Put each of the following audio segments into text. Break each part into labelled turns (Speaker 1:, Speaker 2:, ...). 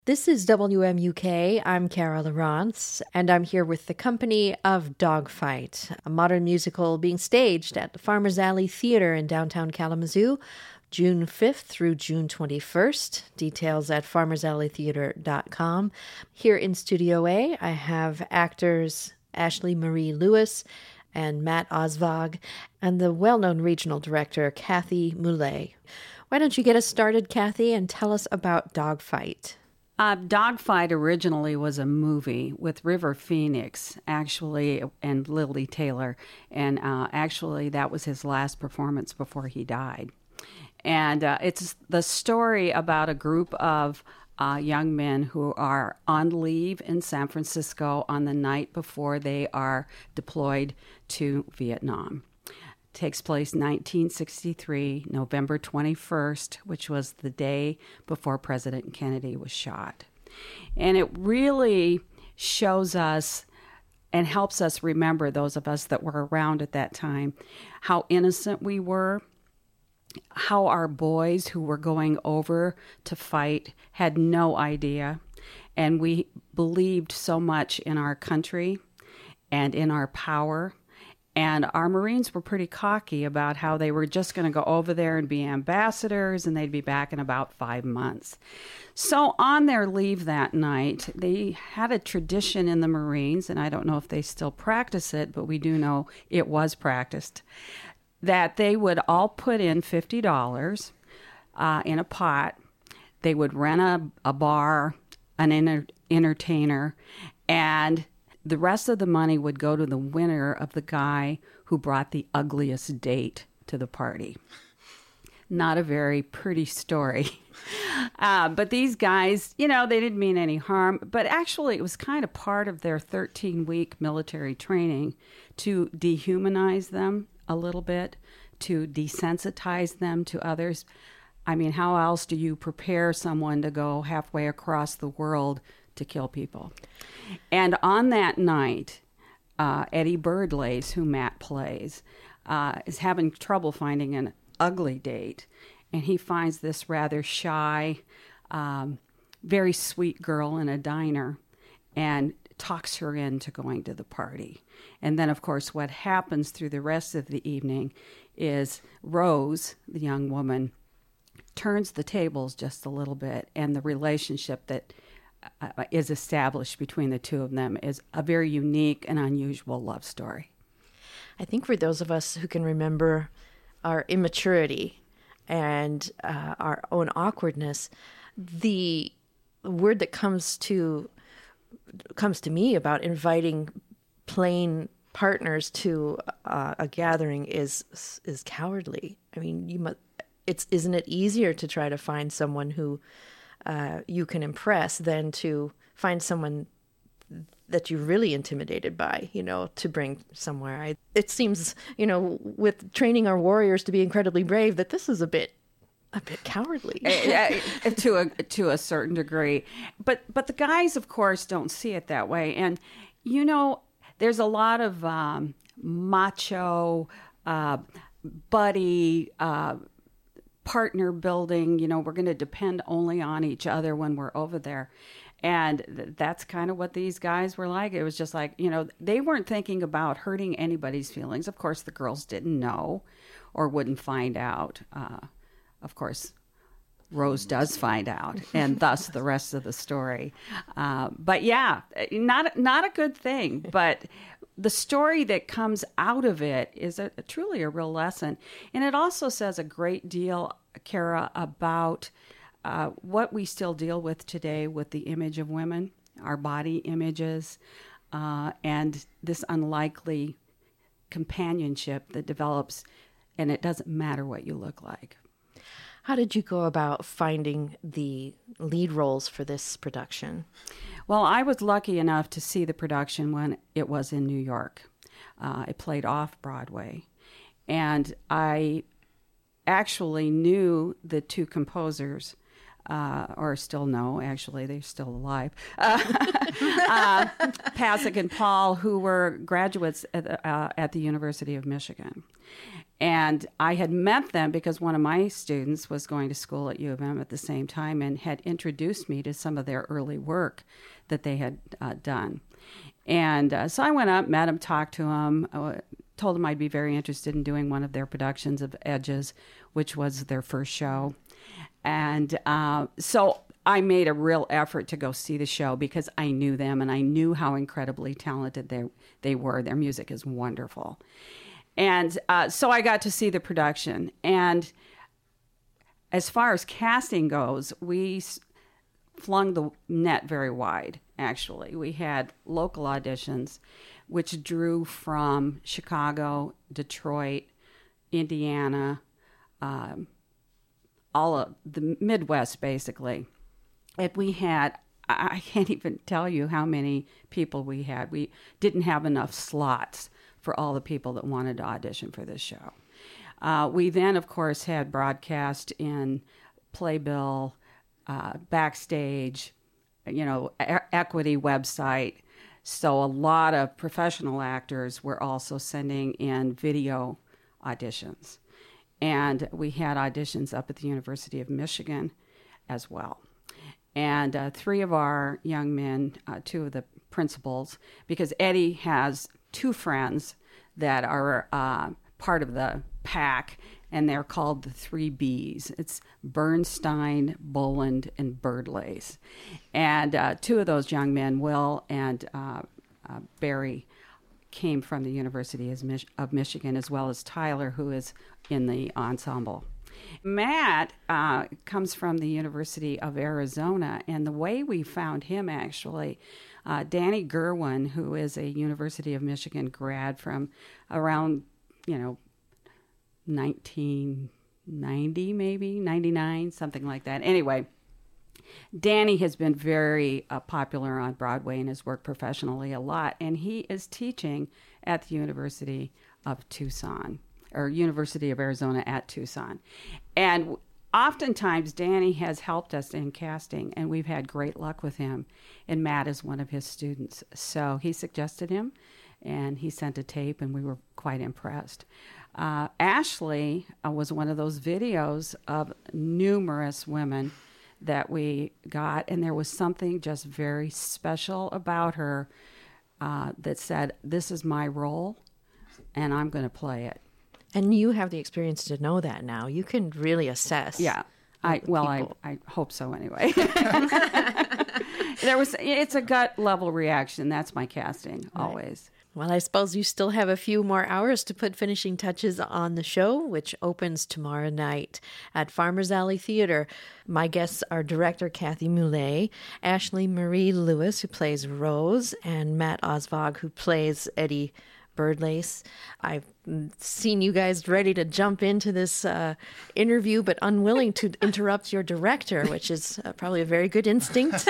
Speaker 1: This is WMUK. I'm Cara Lawrence, and I'm here with the company of Dogfight, a modern musical being staged at the Farmers Alley Theater in downtown Kalamazoo, June 5th through June 21st. Details at farmersalleytheater.com. Here in Studio A, I have actors Ashley Marie Lewis and Matt Osvog, and the well-known regional director, Kathy Moulet. Why don't you get us started, Kathy, and tell us about Dogfight?
Speaker 2: Dogfight originally was a movie with River Phoenix, actually, and Lily Taylor. And actually, that was his last performance before he died. And it's the story about a group of young men who are on leave in San Francisco on the night before they are deployed to Vietnam. Takes place 1963, November 21st, which was the day before President Kennedy was shot. And it really shows us and helps us remember, those of us that were around at that time, how innocent we were, how our boys who were going over to fight had no idea, and we believed so much in our country and in our power. And our Marines were pretty cocky about how they were just going to go over there and be ambassadors, and they'd be back in about 5 months. So on their leave that night, they had a tradition in the Marines, and I don't know if they still practice it, but we do know it was practiced, that they would all put in $50 in a pot. They would rent a bar, an entertainer, and the rest of the money would go to the winner of the guy who brought the ugliest date to the party. Not a very pretty story. But these guys, they didn't mean any harm. But actually, it was kind of part of their 13-week military training to dehumanize them a little bit, to desensitize them to others. I mean, how else do you prepare someone to go halfway across the world to kill people? And on that night, Eddie Birdlace, who Matt plays, is having trouble finding an ugly date. And he finds this rather shy, very sweet girl in a diner and talks her into going to the party. And then, of course, what happens through the rest of the evening is Rose, the young woman, turns the tables just a little bit, and the relationship that is established between the two of them is a very unique and unusual love story.
Speaker 1: I think for those of us who can remember our immaturity and our own awkwardness, the word that comes to me about inviting plain partners to a gathering is cowardly. I mean, isn't it easier to try to find someone who you can impress than to find someone that you're really intimidated by, to bring somewhere? It seems, with training our warriors to be incredibly brave, that this is a bit cowardly.
Speaker 2: To a certain degree. But the guys, of course, don't see it that way. And, there's a lot of macho, buddy, partner building, we're going to depend only on each other when we're over there. And that's kind of what these guys were like. It was just like, they weren't thinking about hurting anybody's feelings. Of course, the girls didn't know or wouldn't find out. Of course, Rose does find out, and thus the rest of the story. But yeah, not a good thing. But the story that comes out of it is truly a real lesson. And it also says a great deal, Cara, about what we still deal with today with the image of women, our body images, and this unlikely companionship that develops, and it doesn't matter what you look like.
Speaker 1: How did you go about finding the lead roles for this production?
Speaker 2: Well, I was lucky enough to see the production when it was in New York. It played off-Broadway. And I actually knew the two composers or still no, actually, they're still alive, Pasek and Paul, who were graduates at the University of Michigan. And I had met them because one of my students was going to school at U of M at the same time and had introduced me to some of their early work that they had done. And so I went up, met them, talked to them, told them I'd be very interested in doing one of their productions of Edges, which was their first show. And so I made a real effort to go see the show because I knew them and I knew how incredibly talented they were. Their music is wonderful. And so I got to see the production. And as far as casting goes, we flung the net very wide, actually. We had local auditions, which drew from Chicago, Detroit, Indiana, all of the Midwest, basically. And we had, I can't even tell you how many people we had. We didn't have enough slots for all the people that wanted to audition for this show. We then, of course, had broadcast in Playbill, Backstage, Equity website. So a lot of professional actors were also sending in video auditions. And we had auditions up at the University of Michigan as well. And 3 of our young men, 2 of the principals, because Eddie has 2 friends that are part of the pack, and they're called the 3 Bs. It's Bernstein, Boland, and Birdlace. And 2 of those young men, Will and Barry, came from the University of Michigan, as well as Tyler, who is in the ensemble. Matt comes from the University of Arizona, and the way we found him, actually, Danny Gerwin, who is a University of Michigan grad from around, 1990, maybe, 99, something like that. Anyway, Danny has been very popular on Broadway and has worked professionally a lot, and he is teaching at the University of Tucson, or University of Arizona at Tucson. And oftentimes, Danny has helped us in casting, and we've had great luck with him, and Matt is one of his students. So he suggested him, and he sent a tape, and we were quite impressed. Ashley was one of those videos of numerous women that we got, and there was something just very special about her that said, this is my role, and I'm going to play it.
Speaker 1: And you have the experience to know that now. You can really assess.
Speaker 2: Yeah. I hope so anyway. It's a gut level reaction. That's my casting, always.
Speaker 1: Well, I suppose you still have a few more hours to put finishing touches on the show, which opens tomorrow night at Farmers Alley Theater. My guests are director Kathy Moulet, Ashley Marie Lewis, who plays Rose, and Matt Osvog, who plays Eddie Birdlace. I've seen you guys ready to jump into this interview, but unwilling to interrupt your director, which is probably a very good instinct.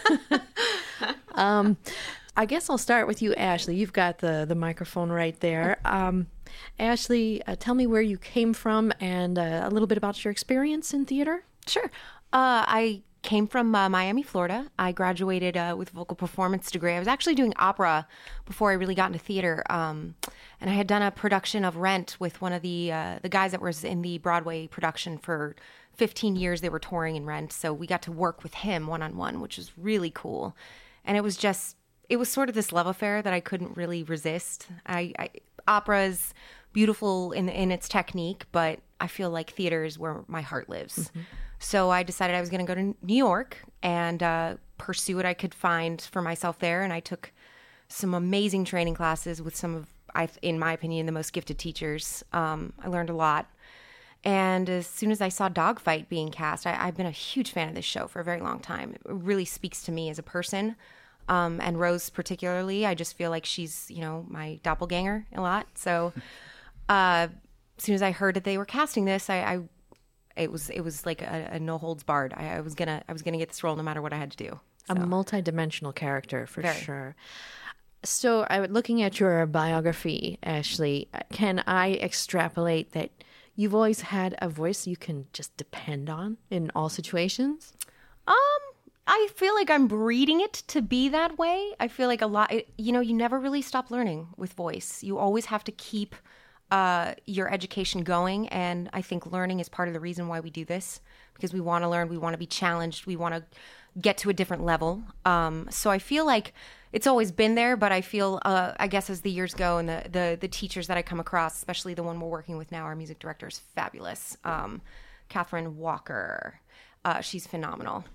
Speaker 1: I guess I'll start with you, Ashley. You've got the microphone right there. Ashley, tell me where you came from and a little bit about your experience in theater.
Speaker 3: Sure. I came from Miami, Florida. I graduated with a vocal performance degree. I was actually doing opera before I really got into theater. And I had done a production of Rent with one of the guys that was in the Broadway production for 15 years. They were touring in Rent. So we got to work with him one-on-one, which was really cool. And it was sort of this love affair that I couldn't really resist. Opera is beautiful in its technique, but I feel like theater is where my heart lives. Mm-hmm. So I decided I was going to go to New York and pursue what I could find for myself there. And I took some amazing training classes with some of, in my opinion, the most gifted teachers. I learned a lot. And as soon as I saw Dogfight being cast, I've been a huge fan of this show for a very long time. It really speaks to me as a person. And Rose particularly, I just feel like she's, my doppelganger a lot. So as soon as I heard that they were casting this, it was like a no holds barred. I was gonna get this role no matter what I had to do. So.
Speaker 1: A multidimensional character for sure. So looking at your biography, Ashley, can I extrapolate that you've always had a voice you can just depend on in all situations?
Speaker 3: Um, I feel like I'm breeding it to be that way. I feel like you never really stop learning with voice. You always have to keep your education going. And I think learning is part of the reason why we do this, because we want to learn, we want to be challenged, we want to get to a different level. So I feel like it's always been there, but I feel, I guess as the years go and the teachers that I come across, especially the one we're working with now, our music director is fabulous. Catherine Walker, she's phenomenal.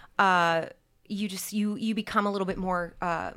Speaker 3: You become a little bit more,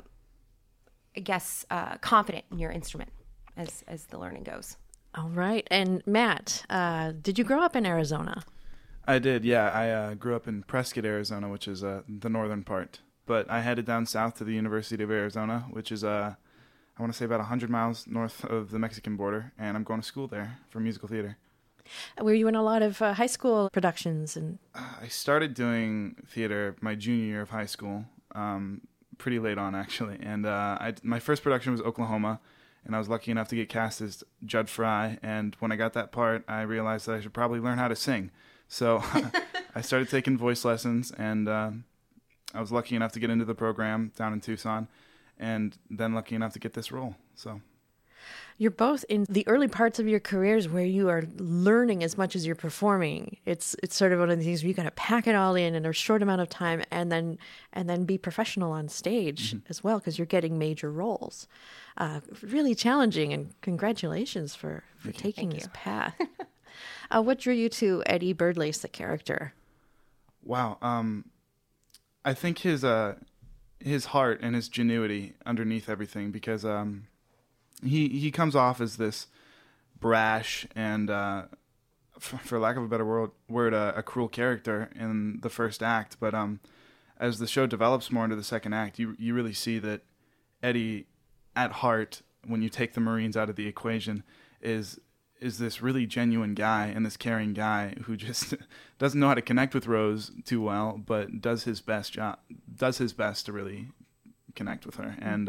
Speaker 3: confident in your instrument as the learning goes.
Speaker 1: All right. And Matt, did you grow up in Arizona?
Speaker 4: I did, yeah. I grew up in Prescott, Arizona, which is the northern part. But I headed down south to the University of Arizona, which is, I want to say about 100 miles north of the Mexican border, and I'm going to school there for musical theater.
Speaker 1: Were you in a lot of high school productions? And
Speaker 4: I started doing theater my junior year of high school, pretty late on, actually. And my first production was Oklahoma, and I was lucky enough to get cast as Judd Fry. And when I got that part, I realized that I should probably learn how to sing. So I started taking voice lessons, and I was lucky enough to get into the program down in Tucson, and then lucky enough to get this role. So
Speaker 1: you're both in the early parts of your careers where you are learning as much as you're performing. It's sort of one of the things where you got to pack it all in a short amount of time, and then be professional on stage as well, because you're getting major roles. Really challenging, and congratulations for taking this path. What drew you to Eddie Birdlace, the character?
Speaker 4: Wow. I think his heart and his genuity underneath everything, because he comes off as this brash and, for lack of a better word, a cruel character in the first act. But as the show develops more into the second act, you really see that Eddie, at heart, when you take the Marines out of the equation, is this really genuine guy and this caring guy who just doesn't know how to connect with Rose too well, but does his best to really connect with her. And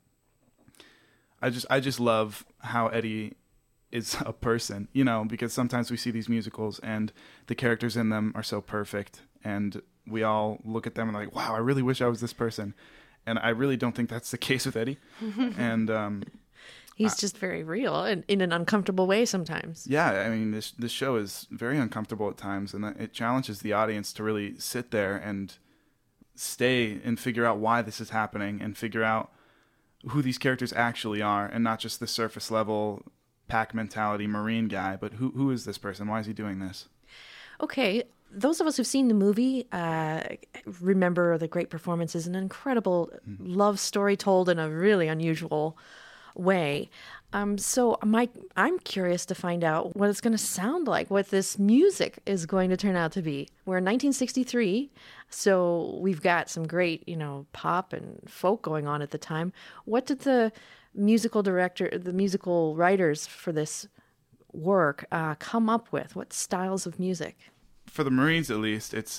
Speaker 4: I just love how Eddie is a person, because sometimes we see these musicals and the characters in them are so perfect, and we all look at them and like, wow, I really wish I was this person. And I really don't think that's the case with Eddie. And
Speaker 1: he's just very real and in an uncomfortable way sometimes.
Speaker 4: Yeah, I mean, this show is very uncomfortable at times, and it challenges the audience to really sit there and stay and figure out why this is happening, and figure out who these characters actually are, and not just the surface level pack mentality Marine guy, but who is this person? Why is he doing this?
Speaker 1: Okay, those of us who've seen the movie remember the great performances, an incredible love story told in a really unusual way. So I'm curious to find out what it's going to sound like, what this music is going to turn out to be. We're in 1963, so we've got some great, pop and folk going on at the time. What did the musical writers for this work come up with? What styles of music?
Speaker 4: For the Marines, at least, it's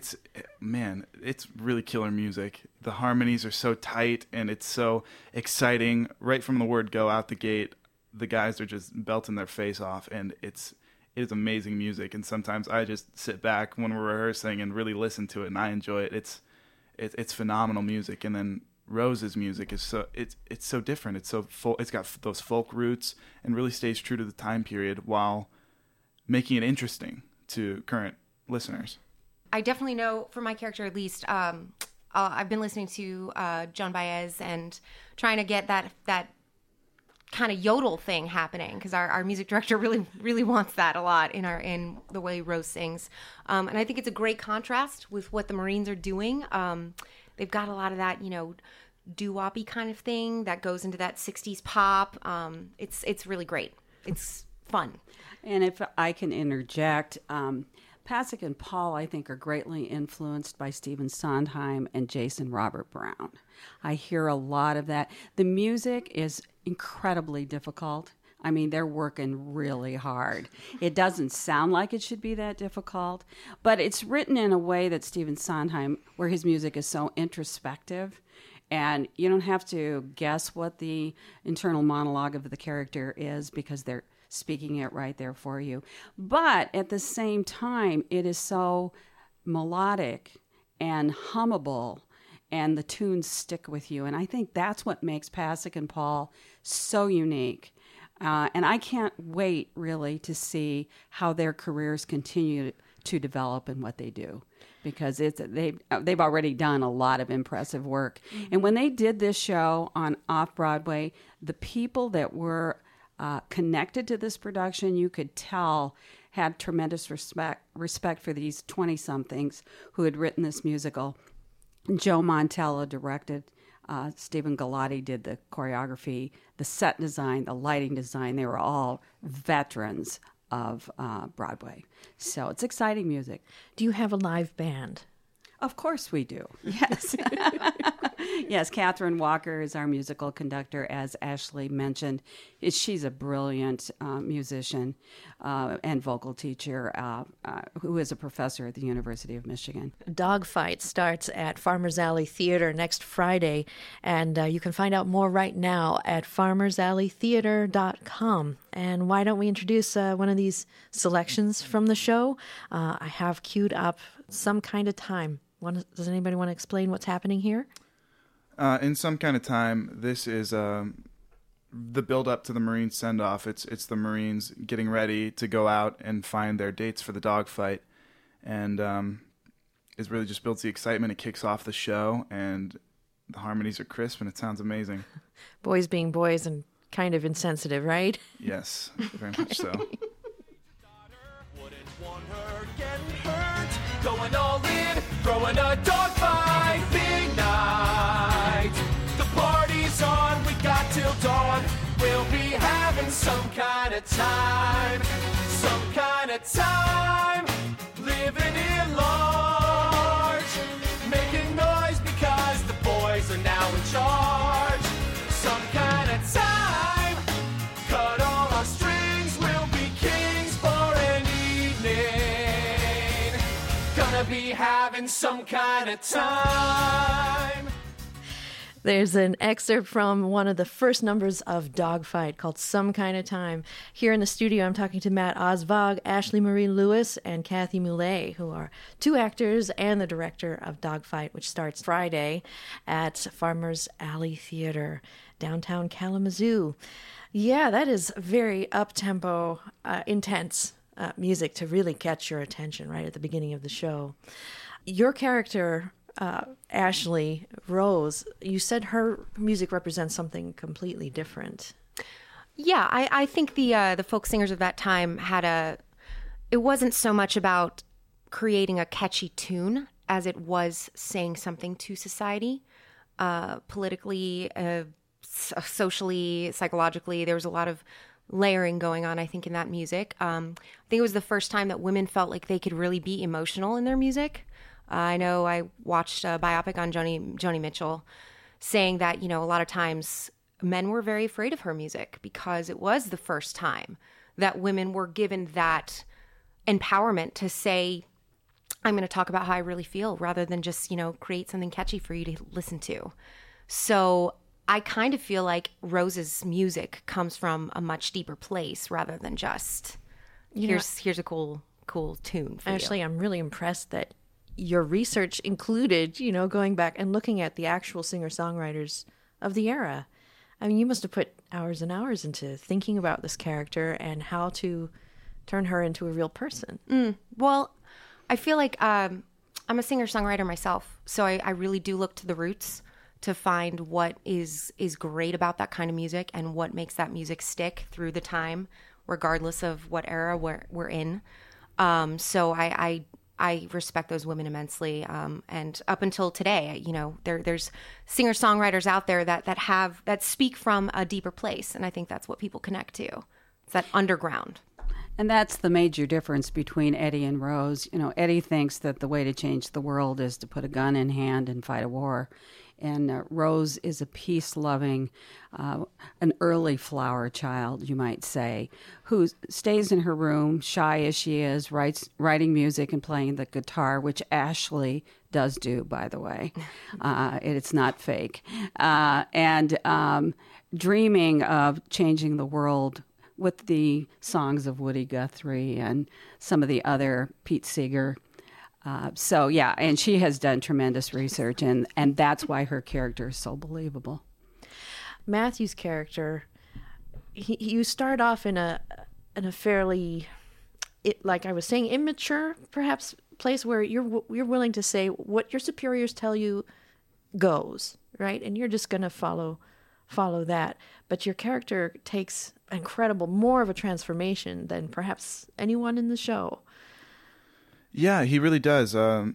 Speaker 4: really killer music. The harmonies are so tight, and it's so exciting. Right from the word go out the gate, the guys are just belting their face off, and it is amazing music. And sometimes I just sit back when we're rehearsing and really listen to it, and I enjoy it. It's phenomenal music. And then Rose's music is it's so different. It's so full. It's got those folk roots and really stays true to the time period while making it interesting to current listeners.
Speaker 3: I definitely know, for my character at least, I've been listening to Joan Baez and trying to get that kind of yodel thing happening, because our music director really wants that a lot in the way Rose sings. And I think it's a great contrast with what the Marines are doing. They've got a lot of that, doo-woppy kind of thing that goes into that 60s pop. It's really great. It's fun.
Speaker 2: And if I can interject, Pasek and Paul, I think, are greatly influenced by Stephen Sondheim and Jason Robert Brown. I hear a lot of that. The music is incredibly difficult. I mean, they're working really hard. It doesn't sound like it should be that difficult, but it's written in a way that Stephen Sondheim, where his music is so introspective, and you don't have to guess what the internal monologue of the character is, because they're speaking it right there for you. But at the same time, it is so melodic and hummable, and the tunes stick with you. And I think that's what makes Pasek and Paul so unique. And I can't wait, really, to see how their careers continue to develop in what they do, because they've already done a lot of impressive work. And when they did this show on Off-Broadway, the people that were connected to this production, you could tell, had tremendous respect for these 20-somethings who had written this musical. Joe Mantello directed. Stephen Galati did the choreography, the set design, the lighting design. They were all veterans of Broadway. So it's exciting music.
Speaker 1: Do you have a live band?
Speaker 2: Of course we do. Yes. Yes, Catherine Walker is our musical conductor, as Ashley mentioned. She's a brilliant musician and vocal teacher who is a professor at the University of Michigan.
Speaker 1: Dogfight starts at Farmers Alley Theater next Friday, and you can find out more right now at farmersalleytheater.com. And why don't we introduce one of these selections from the show? I have queued up Some Kind of Time. Does anybody want to explain what's happening here?
Speaker 4: In Some Kind of Time, this is the build-up to the Marines send-off. It's the Marines getting ready to go out and find their dates for the dogfight. And it really just builds the excitement. It kicks off the show, and the harmonies are crisp, and it sounds amazing.
Speaker 1: Boys being boys and kind of insensitive, right?
Speaker 4: Yes, very much so.
Speaker 5: Going all in, throwing a dogfight, big night. The party's on, we got till dawn. We'll be having some kind of time. Some kind of time. Living in large. Making noise because the boys are now in charge. Some kind of time. Cut all our strings, we'll be kings for an evening. Gonna be having some kind of time.
Speaker 1: There's an excerpt from one of the first numbers of Dogfight called Some Kind of Time. Here in the studio, I'm talking to Matt Osvog, Ashley Marie Lewis, and Kathy Moulet, who are two actors and the director of Dogfight, which starts Friday at Farmers Alley Theater, downtown Kalamazoo. Yeah, that is very up-tempo, intense music to really catch your attention right at the beginning of the show. Your character, Ashley Rose, you said her music represents something completely different.
Speaker 3: Yeah, I think the folk singers of that time it wasn't so much about creating a catchy tune as it was saying something to society, politically, socially, psychologically. There was a lot of layering going on, I think, in that music. I think it was the first time that women felt like they could really be emotional in their music. I know I watched a biopic on Joni Mitchell saying that, a lot of times men were very afraid of her music because it was the first time that women were given that empowerment to say, I'm going to talk about how I really feel rather than just, create something catchy for you to listen to. So I kind of feel like Rose's music comes from a much deeper place rather than just, here's a cool tune for
Speaker 1: Ashley,
Speaker 3: you.
Speaker 1: I'm really impressed that your research included, going back and looking at the actual singer-songwriters of the era. I mean, you must have put hours and hours into thinking about this character and how to turn her into a real person.
Speaker 3: Well, I feel like I'm a singer-songwriter myself, so I really do look to the roots to find what is great about that kind of music and what makes that music stick through the time, regardless of what era we're in. So I respect those women immensely, and up until today, there's singer-songwriters out there that speak from a deeper place, and I think that's what people connect to. It's that underground.
Speaker 2: And that's the major difference between Eddie and Rose. Eddie thinks that the way to change the world is to put a gun in hand and fight a war. And Rose is a peace-loving, an early flower child, you might say, who stays in her room, shy as she is, writing music and playing the guitar, which Ashley does do, by the way. It's not fake. And dreaming of changing the world with the songs of Woody Guthrie and some of the other Pete Seeger So, yeah, and she has done tremendous research, and that's why her character is so believable.
Speaker 1: Matthew's character, you start off in a fairly, like I was saying, immature, perhaps, place where you're willing to say what your superiors tell you goes, right? And you're just going to follow that. But your character takes more of a transformation than perhaps anyone in the show.
Speaker 4: Yeah, he really does.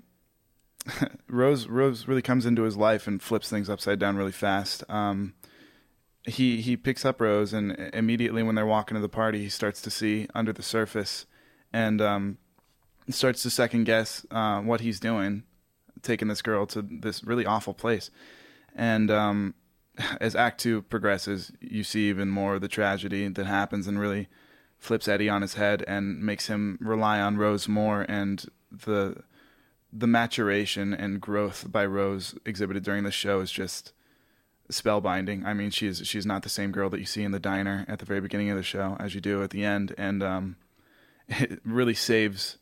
Speaker 4: Rose really comes into his life and flips things upside down really fast. He picks up Rose, and immediately when they're walking to the party, he starts to see under the surface, and starts to second guess what he's doing, taking this girl to this really awful place. And as Act 2 progresses, you see even more of the tragedy that happens, and really flips Eddie on his head and makes him rely on Rose more. And the maturation and growth by Rose exhibited during the show is just spellbinding. I mean, she's not the same girl that you see in the diner at the very beginning of the show as you do at the end, and it really saves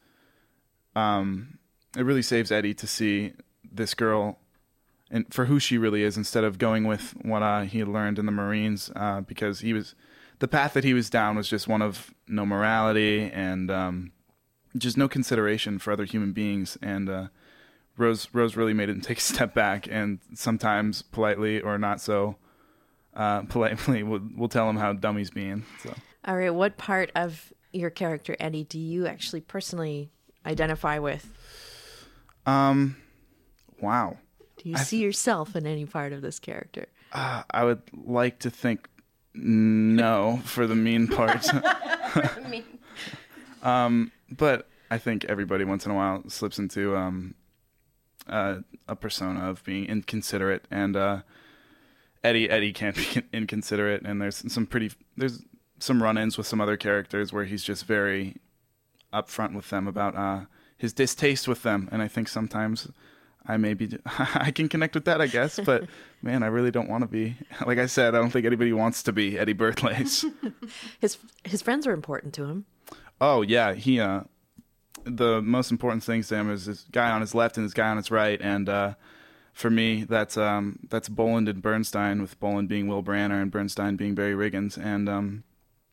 Speaker 4: Eddie to see this girl and for who she really is, instead of going with what he learned in the Marines, because the path that he was down was just one of no morality and just no consideration for other human beings. And Rose really made him take a step back, and sometimes politely or not so politely will tell him how dumb he's being. So.
Speaker 1: All right, what part of your character, Eddie, do you actually personally identify with?
Speaker 4: Wow.
Speaker 1: Do you see yourself in any part of this character?
Speaker 4: I would like to think no for the mean part. But I think everybody once in a while slips into a persona of being inconsiderate, and Eddie can't be inconsiderate, and there's some run-ins with some other characters where he's just very upfront with them about his distaste with them, and I think sometimes I can connect with that, I guess, but man, I really don't want to be. Like I said, I don't think anybody wants to be Eddie Birtlace.
Speaker 1: His friends are important to him.
Speaker 4: Oh yeah, he the most important things to him is this guy on his left and this guy on his right, and for me, that's Boland and Bernstein, with Boland being Will Branner and Bernstein being Barry Riggins, and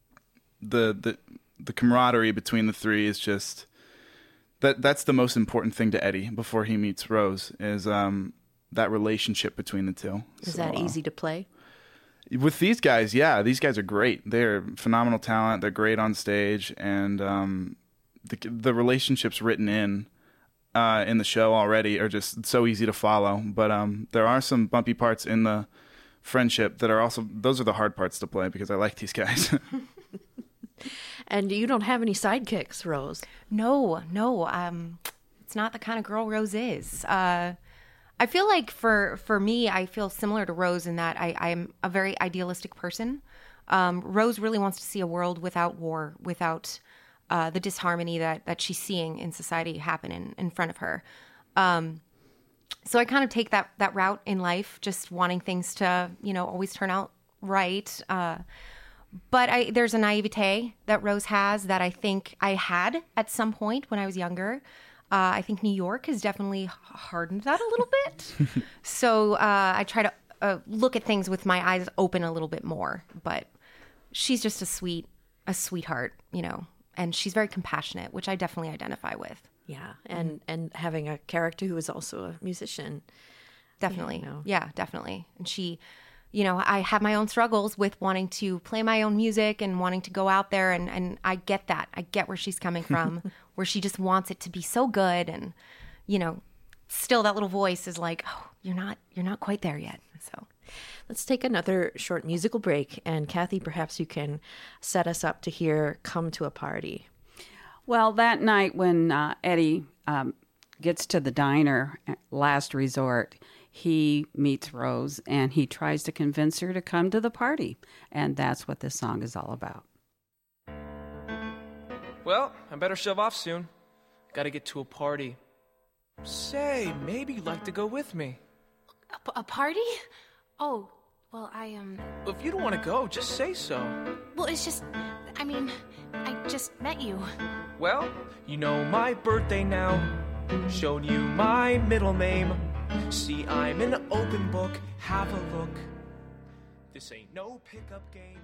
Speaker 4: the camaraderie between the three is just. That's the most important thing to Eddie before he meets Rose, is that relationship between the two.
Speaker 1: Is that easy to play?
Speaker 4: With these guys, yeah. These guys are great. They're phenomenal talent. They're great on stage, and the relationships written in the show already are just so easy to follow. But there are some bumpy parts in the friendship that are also, those are the hard parts to play, because I like these guys.
Speaker 1: And you don't have any sidekicks, Rose?
Speaker 3: No. It's not the kind of girl Rose is. I feel like for me, I feel similar to Rose in that I'm a very idealistic person. Rose really wants to see a world without war, without the disharmony that she's seeing in society happen in front of her. So I kind of take that route in life, just wanting things to, always turn out right. But there's a naivete that Rose has that I think I had at some point when I was younger. I think New York has definitely hardened that a little bit. So I try to look at things with my eyes open a little bit more. But she's just a sweetheart, and she's very compassionate, which I definitely identify with.
Speaker 1: Yeah, and having a character who is also a musician.
Speaker 3: Definitely. Yeah, definitely. And she... I have my own struggles with wanting to play my own music and wanting to go out there, and I get that. I get where she's coming from, where she just wants it to be so good, and still that little voice is like, "Oh, you're not quite there yet." So,
Speaker 1: let's take another short musical break, and Kathy, perhaps you can set us up to hear "Come to a Party."
Speaker 2: Well, that night when Eddie gets to the diner, last resort, he meets Rose, and he tries to convince her to come to the party. And that's what this song is all about.
Speaker 5: Well, I better shove off soon. Gotta get to a party. Say, maybe you'd like to go with me.
Speaker 6: A party? Oh, well,
Speaker 5: If you don't want to go, just say so.
Speaker 6: Well, it's just... I just met you.
Speaker 5: Well, my birthday now. Showed you my middle name. See, I'm an open book. Have a look. This ain't no pickup game.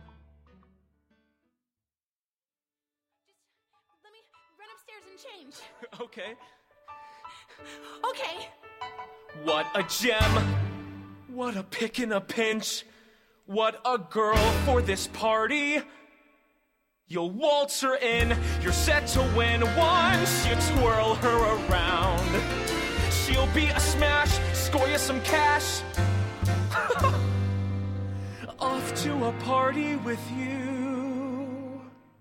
Speaker 6: Let me run upstairs and change.
Speaker 5: Okay.
Speaker 6: Okay.
Speaker 5: What a gem. What a pick in a pinch. What a girl for this party. You'll waltz her in. You're set to win once you twirl her around. She'll be a smash. Score you some cash. Off to a party with you.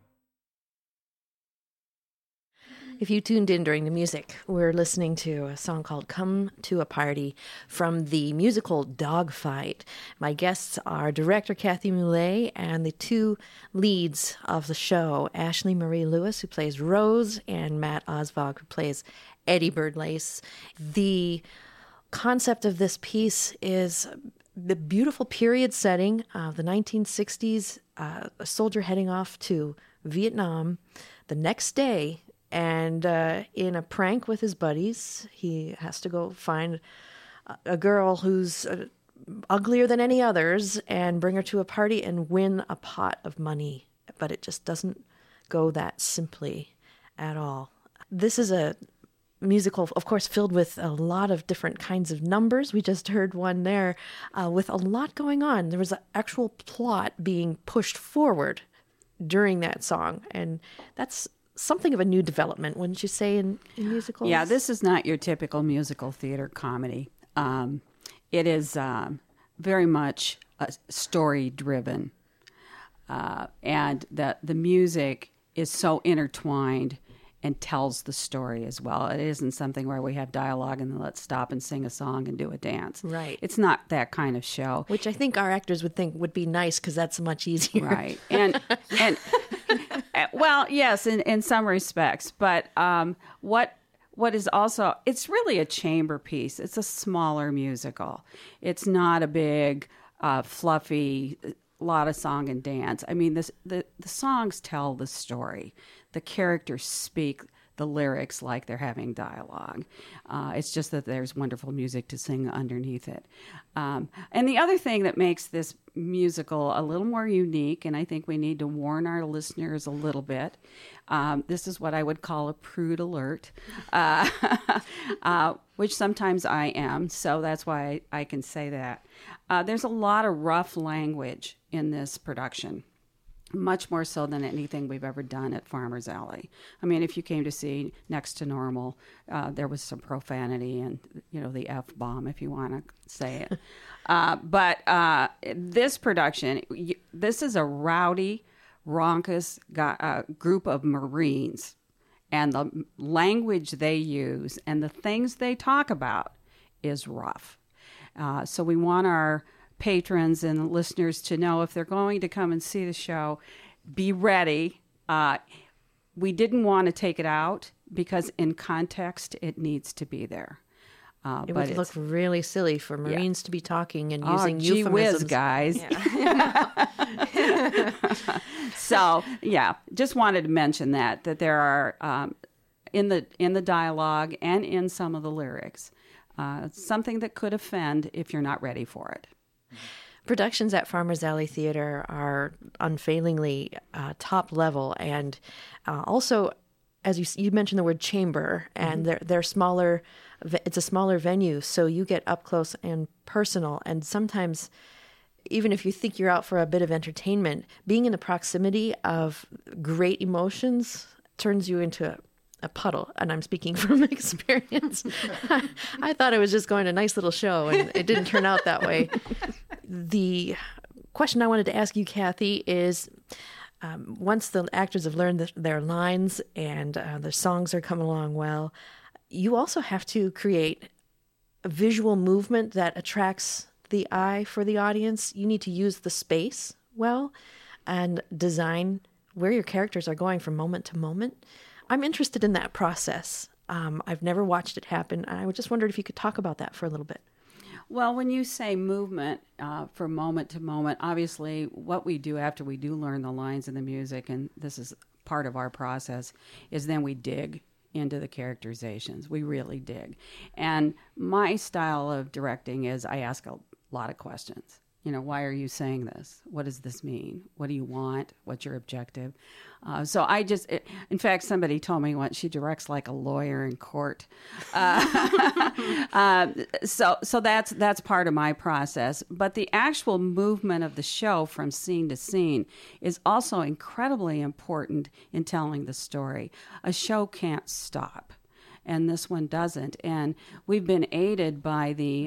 Speaker 1: If you tuned in during the music, we're listening to a song called Come to a Party from the musical Dogfight. My guests are director Kathy Moulet and the two leads of the show, Ashley Marie Lewis, who plays Rose, and Matt Osvog, who plays Eddie Birdlace. The concept of this piece is the beautiful period setting of the 1960s, a soldier heading off to Vietnam the next day. And in a prank with his buddies, he has to go find a girl who's uglier than any others and bring her to a party and win a pot of money. But it just doesn't go that simply at all. This is a musical, of course, filled with a lot of different kinds of numbers. We just heard one there with a lot going on. There was an actual plot being pushed forward during that song. And that's something of a new development, wouldn't you say, in musicals?
Speaker 2: Yeah, this is not your typical musical theater comedy. It is very much story-driven. And the music is so intertwined and tells the story as well. It isn't something where we have dialogue and then let's stop and sing a song and do a dance.
Speaker 1: Right.
Speaker 2: It's not that kind of show.
Speaker 1: Which I think our actors would think would be nice because that's much easier.
Speaker 2: Right. And well, yes, in some respects. But what is also, it's really a chamber piece. It's a smaller musical. It's not a big, fluffy, lot of song and dance. I mean, the songs tell the story. The characters speak the lyrics like they're having dialogue. It's just that there's wonderful music to sing underneath it. And the other thing that makes this musical a little more unique, and I think we need to warn our listeners a little bit, this is what I would call a prude alert, which sometimes I am, so that's why I can say that. There's a lot of rough language in this production. Much more so than anything we've ever done at Farmer's Alley. I mean, if you came to see Next to Normal, there was some profanity and, the F-bomb, if you want to say it. But this production, this is a rowdy, raucous group of Marines. And the language they use and the things they talk about is rough. So we want our patrons and listeners to know if they're going to come and see the show, be ready. We didn't want to take it out because in context, it needs to be there.
Speaker 1: It would look really silly for Marines to be talking and using
Speaker 2: gee
Speaker 1: euphemisms.
Speaker 2: Whiz, guys. Yeah. So, just wanted to mention that there are, in the dialogue and in some of the lyrics, something that could offend if you're not ready for it.
Speaker 1: Productions at Farmers Alley Theater are unfailingly top level, and also, as you mentioned the word chamber, and they're smaller. It's a smaller venue, so you get up close and personal. And sometimes, even if you think you're out for a bit of entertainment, being in the proximity of great emotions turns you into a puddle, and I'm speaking from experience. I thought I was just going to a nice little show, and it didn't turn out that way. The question I wanted to ask you, Kathy, is once the actors have learned their lines and the songs are coming along well, you also have to create a visual movement that attracts the eye for the audience. You need to use the space well and design where your characters are going from moment to moment. I'm interested in that process. I've never watched it happen. I just wondered if you could talk about that for a little bit.
Speaker 2: Well, when you say movement from moment to moment, obviously what we do after we do learn the lines and the music, and this is part of our process, is then we dig into the characterizations. We really dig. And my style of directing is I ask a lot of questions. Why are you saying this? What does this mean? What do you want? What's your objective? So in fact, somebody told me once she directs like a lawyer in court. So that's part of my process. But the actual movement of the show from scene to scene is also incredibly important in telling the story. A show can't stop. And this one doesn't. And we've been aided by the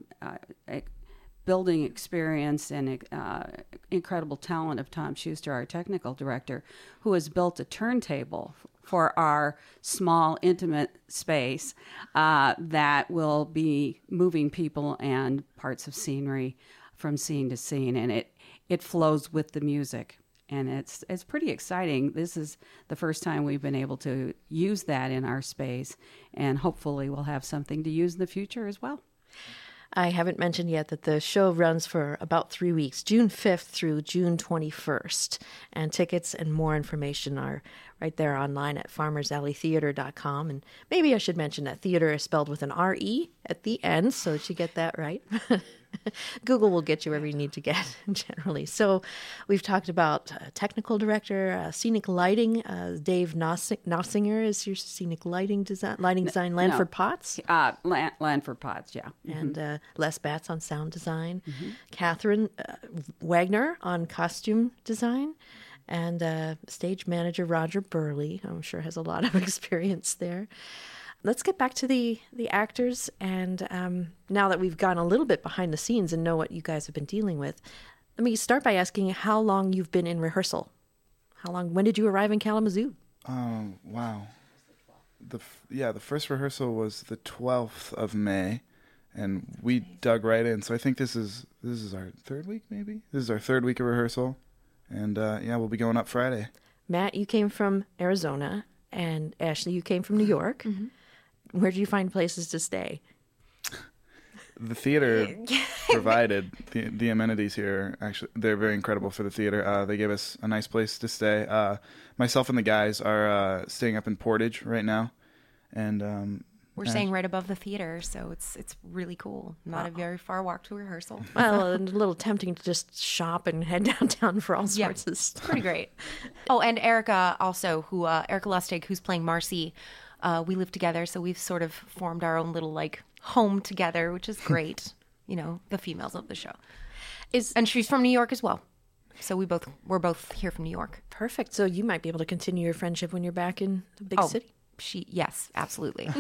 Speaker 2: building experience and incredible talent of Tom Schuster, our technical director, who has built a turntable for our small, intimate space that will be moving people and parts of scenery from scene to scene, and it flows with the music. And it's pretty exciting. This is the first time we've been able to use that in our space, and hopefully we'll have something to use in the future as well.
Speaker 1: I haven't mentioned yet that the show runs for about 3 weeks, June 5th through June 21st. And tickets and more information are right there online at farmersalleytheater.com. And maybe I should mention that theater is spelled with an R-E at the end, so that you get that right. Google will get you wherever you need to get, generally. So we've talked about technical director, scenic lighting. Dave Nossinger is your scenic lighting design. Lanford Potts?
Speaker 2: Lanford Potts, yeah.
Speaker 1: And Les Batts on sound design. Catherine Wagner on costume design. And stage manager Roger Burley, I'm sure has a lot of experience there. Let's get back to the actors, and now that we've gone a little bit behind the scenes and know what you guys have been dealing with, let me start by asking how long you've been in rehearsal. When did you arrive in Kalamazoo?
Speaker 4: Wow. The first rehearsal was the 12th of May, and we dug right in. So I think this is our third week, maybe? This is our third week of rehearsal, and we'll be going up Friday.
Speaker 1: Matt, you came from Arizona, and Ashley, you came from New York. Mm-hmm. Where did you find places to stay?
Speaker 4: The theater provided the amenities here. Actually, they're very incredible for the theater. They gave us a nice place to stay. Myself and the guys are staying up in Portage right now, and
Speaker 3: we're staying right above the theater, so it's really cool. Not a very far walk to rehearsal.
Speaker 1: Well, a little tempting to just shop and head downtown for all sorts of stuff.
Speaker 3: Pretty great. Oh, and Erica also, Erica Lustig, who's playing Marcy. We live together, so we've sort of formed our own little home together, which is great. The females of the show. And she's from New York as well. So we're both here from New York.
Speaker 1: Perfect. So you might be able to continue your friendship when you're back in the big city.
Speaker 3: Yes, absolutely.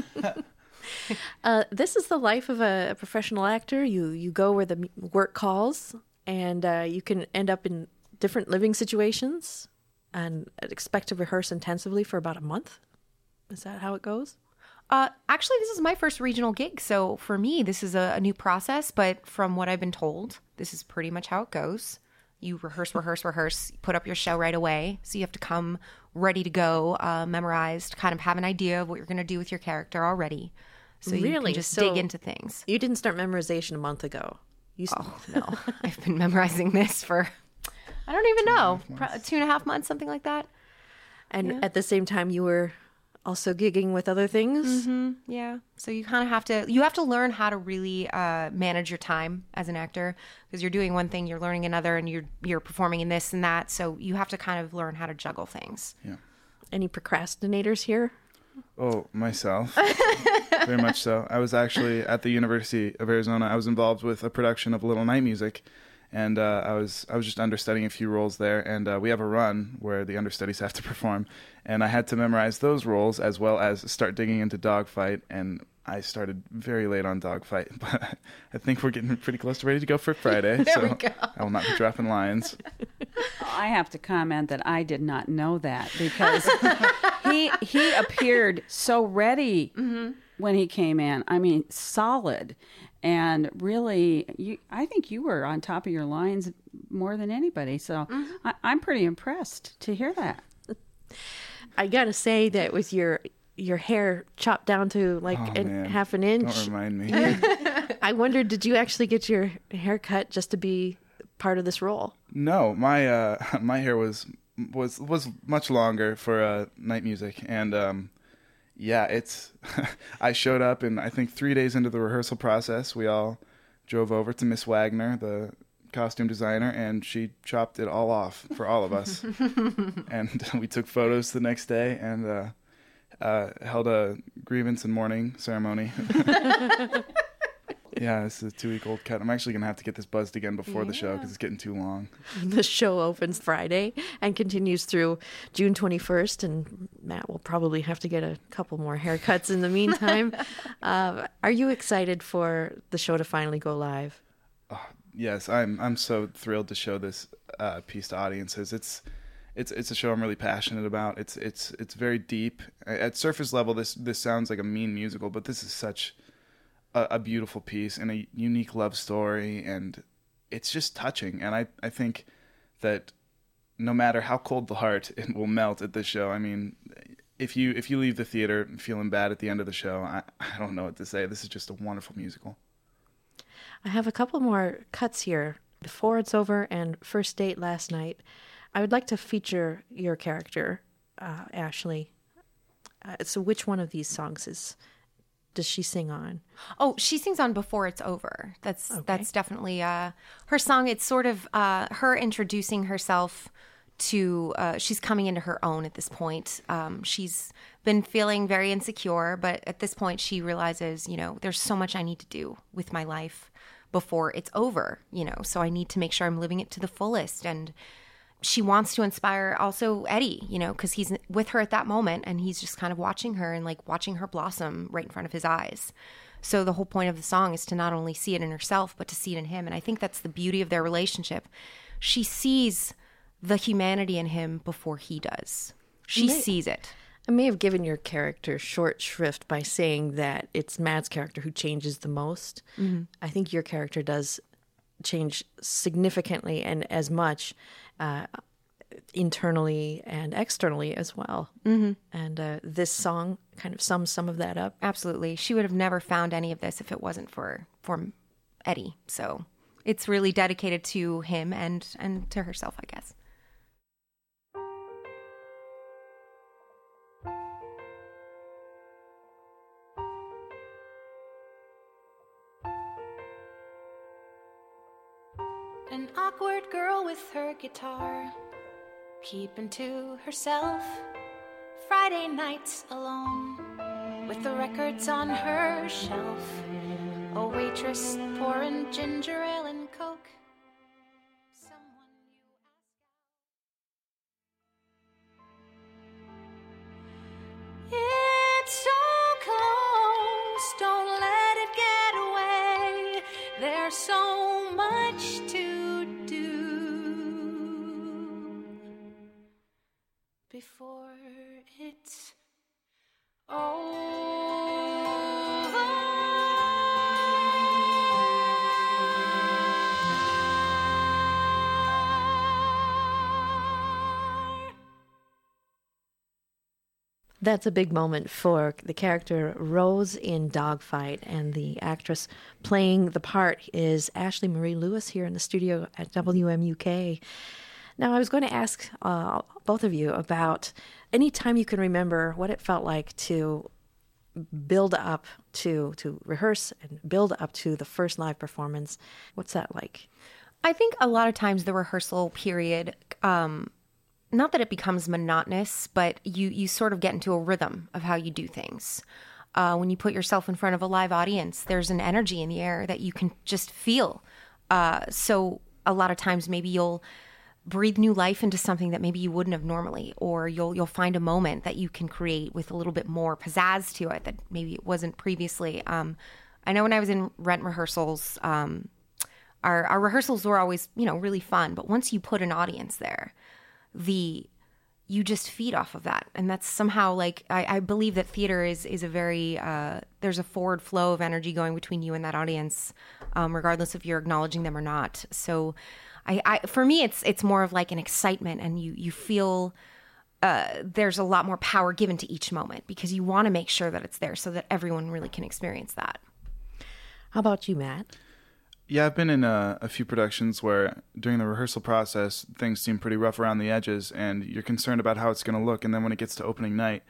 Speaker 1: This is the life of a professional actor. You go where the work calls, and you can end up in different living situations and expect to rehearse intensively for about a month. Is that how it goes?
Speaker 3: Actually, this is my first regional gig. So for me, this is a new process. But from what I've been told, this is pretty much how it goes. You rehearse, put up your show right away. So you have to come ready to go, memorized, kind of have an idea of what you're going to do with your character already. So you can just dig into things.
Speaker 1: You didn't start memorization a month ago.
Speaker 3: No. I've been memorizing this for, I don't even know, 2.5 months, something like that.
Speaker 1: And at the same time, you were also gigging with other things.
Speaker 3: Mm-hmm. Yeah. So you kind of have to learn how to really manage your time as an actor, because you're doing one thing, you're learning another, and you're performing in this and that. So you have to kind of learn how to juggle things.
Speaker 4: Yeah.
Speaker 1: Any procrastinators here?
Speaker 4: Oh, myself. Very much so. I was actually at the University of Arizona. I was involved with a production of Little Night Music. And I was just understudying a few roles there, and we have a run where the understudies have to perform, and I had to memorize those roles as well as start digging into Dogfight, and I started very late on Dogfight, but I think we're getting pretty close to ready to go for Friday,
Speaker 1: there we go.
Speaker 4: I will not be dropping lines.
Speaker 2: I have to comment that I did not know that, because he appeared so ready when he came in. I mean, solid. And really, I think you were on top of your lines more than anybody. So I'm pretty impressed to hear that.
Speaker 1: I got to say that with your hair chopped down to half an inch.
Speaker 4: Don't remind me.
Speaker 1: I wondered, did you actually get your hair cut just to be part of this role?
Speaker 4: No, my hair was much longer for Night Music, and Yeah, it's. I showed up, and I think 3 days into the rehearsal process, we all drove over to Miss Wagner, the costume designer, and she chopped it all off for all of us. And we took photos the next day and held a grievance and mourning ceremony. Yeah, this is a 2-week-old cut. I'm actually going to have to get this buzzed again before the show because it's getting too long.
Speaker 1: The show opens Friday and continues through June 21st, and Matt will probably have to get a couple more haircuts in the meantime. Are you excited for the show to finally go live?
Speaker 4: Yes, I'm so thrilled to show this piece to audiences. It's a show I'm really passionate about. It's very deep. At surface level, this sounds like a mean musical, but this is such a beautiful piece and a unique love story, and it's just touching. And I think that no matter how cold the heart, it will melt at this show. I mean, if you leave the theater feeling bad at the end of the show, I don't know what to say. This is just a wonderful musical.
Speaker 1: I have a couple more cuts here. Before It's Over and First Date Last Night. I would like to feature your character, Ashley. So which one of these songs does she sing on?
Speaker 3: Oh, she sings on Before It's Over. That's definitely her song. It's sort of her introducing herself to, she's coming into her own at this point. She's been feeling very insecure, but at this point she realizes, there's so much I need to do with my life before it's over, so I need to make sure I'm living it to the fullest. And she wants to inspire also Eddie, because he's with her at that moment and he's just kind of watching her and like watching her blossom right in front of his eyes. So the whole point of the song is to not only see it in herself, but to see it in him. And I think that's the beauty of their relationship. She sees the humanity in him before he does. She sees it.
Speaker 1: I may have given your character short shrift by saying that it's Matt's character who changes the most. Mm-hmm. I think your character does change significantly and as much internally and externally as well. Mm-hmm. And this song kind of sums some of that up.
Speaker 3: Absolutely. She would have never found any of this if it wasn't for Eddie. So it's really dedicated to him and to herself, I guess.
Speaker 6: An awkward girl with her guitar, keeping to herself. Friday nights alone, with the records on her shelf. A waitress pouring ginger ale and Coke. Someone you ask out. It's so close, don't let it get away. There's so much to do before it's over.
Speaker 1: That's a big moment for the character Rose in Dogfight, and the actress playing the part is Ashley Marie Lewis here in the studio at WMUK. Now, I was going to ask both of you about any time you can remember what it felt like to build up to rehearse and build up to the first live performance. What's that like?
Speaker 3: I think a lot of times the rehearsal period, not that it becomes monotonous, but you sort of get into a rhythm of how you do things. When you put yourself in front of a live audience, there's an energy in the air that you can just feel. So a lot of times maybe you'll breathe new life into something that maybe you wouldn't have normally, or you'll find a moment that you can create with a little bit more pizzazz to it that maybe it wasn't previously. I know when I was in Rent rehearsals, our rehearsals were always, really fun, but once you put an audience there, you just feed off of that. And that's somehow like, I believe that theater is a very, there's a forward flow of energy going between you and that audience, regardless if you're acknowledging them or not. So for me, it's more of like an excitement, and you feel there's a lot more power given to each moment because you want to make sure that it's there so that everyone really can experience that.
Speaker 1: How about you, Matt?
Speaker 4: Yeah, I've been in a few productions where during the rehearsal process, things seem pretty rough around the edges, and you're concerned about how it's going to look. And then when it gets to opening night,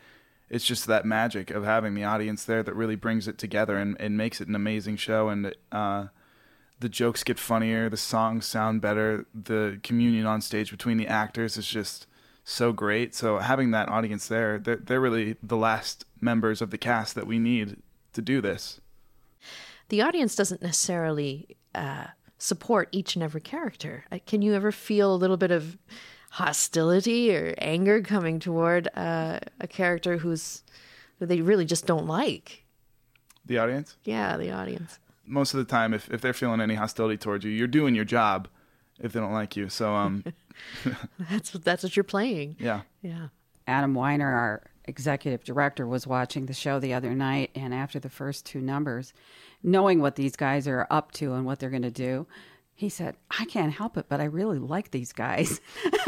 Speaker 4: it's just that magic of having the audience there that really brings it together and makes it an amazing show. And the jokes get funnier, the songs sound better, the communion on stage between the actors is just so great. So having that audience there, they're really the last members of the cast that we need to do this.
Speaker 1: The audience doesn't necessarily support each and every character. Can you ever feel a little bit of hostility or anger coming toward a character who they really just don't like?
Speaker 4: The audience?
Speaker 1: Yeah, the audience.
Speaker 4: Most of the time, if they're feeling any hostility towards you, you're doing your job if they don't like you. So
Speaker 1: that's what you're playing.
Speaker 4: Yeah.
Speaker 2: Adam Weiner, our executive director, was watching the show the other night, and after the first 2 numbers, knowing what these guys are up to and what they're going to do, he said, "I can't help it, but I really like these guys."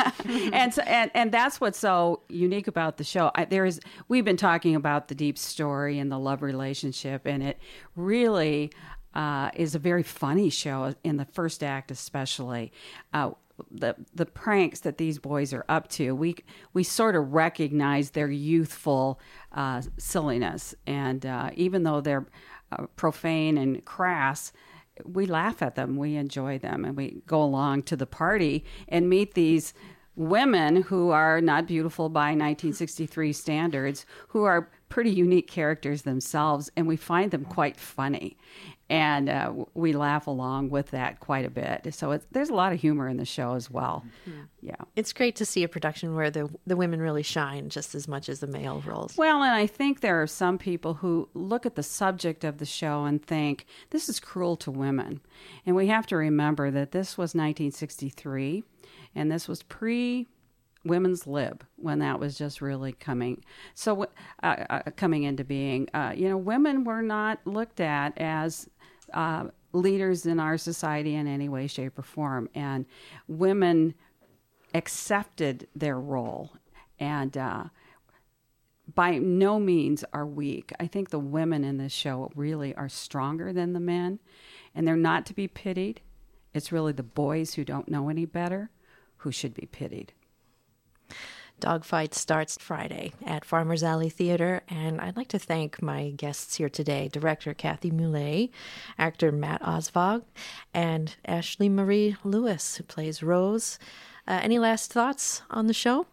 Speaker 2: and that's what's so unique about the show. We've been talking about the deep story and the love relationship, and it really is a very funny show in the first act, especially. The pranks that these boys are up to, we sort of recognize their youthful silliness, and even though they're profane and crass, we laugh at them, we enjoy them, and we go along to the party and meet these women who are not beautiful by 1963 standards, who are pretty unique characters themselves, and we find them quite funny. And we laugh along with that quite a bit. So there's a lot of humor in the show as well. Mm-hmm. Yeah.
Speaker 1: It's great to see a production where the women really shine just as much as the male roles.
Speaker 2: Well, and I think there are some people who look at the subject of the show and think, this is cruel to women. And we have to remember that this was 1963, and this was pre-women's lib, when that was just really coming into being. Women were not looked at as leaders in our society in any way, shape, or form. And women accepted their role and by no means are weak. I think the women in this show really are stronger than the men, and they're not to be pitied. It's really the boys who don't know any better who should be pitied.
Speaker 1: Dogfight starts Friday at Farmers Alley Theater, and I'd like to thank my guests here today, director Kathy Moulet, actor Matt Osvog, and Ashley Marie Lewis, who plays Rose. Any last thoughts on the show?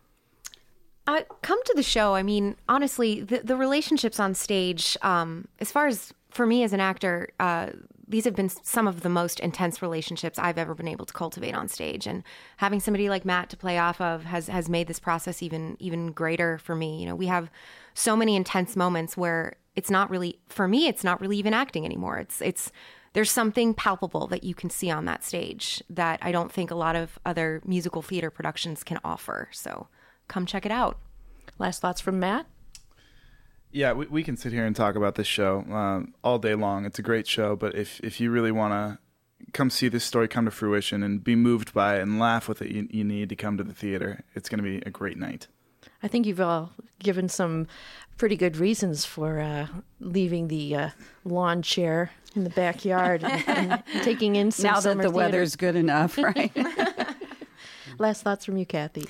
Speaker 3: Come to the show. I mean, honestly, the relationships on stage, as far as for me as an actor, these have been some of the most intense relationships I've ever been able to cultivate on stage. And having somebody like Matt to play off of has made this process even greater for me. You know, we have so many intense moments where it's not really, for me, it's not really even acting anymore. There's something palpable that you can see on that stage that I don't think a lot of other musical theater productions can offer. So come check it out.
Speaker 1: Last thoughts from Matt?
Speaker 4: Yeah, we can sit here and talk about this show all day long. It's a great show, but if you really want to come see this story come to fruition and be moved by it and laugh with it, you need to come to the theater. It's going to be a great night.
Speaker 1: I think you've all given some pretty good reasons for leaving the lawn chair in the backyard and taking in some
Speaker 2: now that
Speaker 1: summer
Speaker 2: the
Speaker 1: theater.
Speaker 2: Weather's good enough, right?
Speaker 1: Last thoughts from you, Kathy?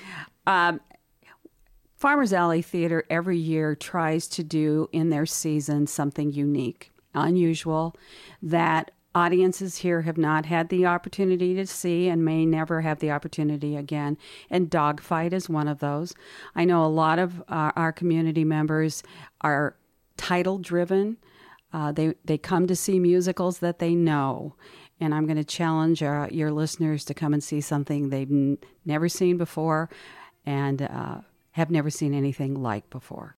Speaker 2: Farmers Alley Theater every year tries to do in their season something unique, unusual, that audiences here have not had the opportunity to see and may never have the opportunity again. And Dogfight is one of those. I know a lot of our community members are title-driven. They come to see musicals that they know. And I'm going to challenge your listeners to come and see something they've never seen before and have never seen anything like before.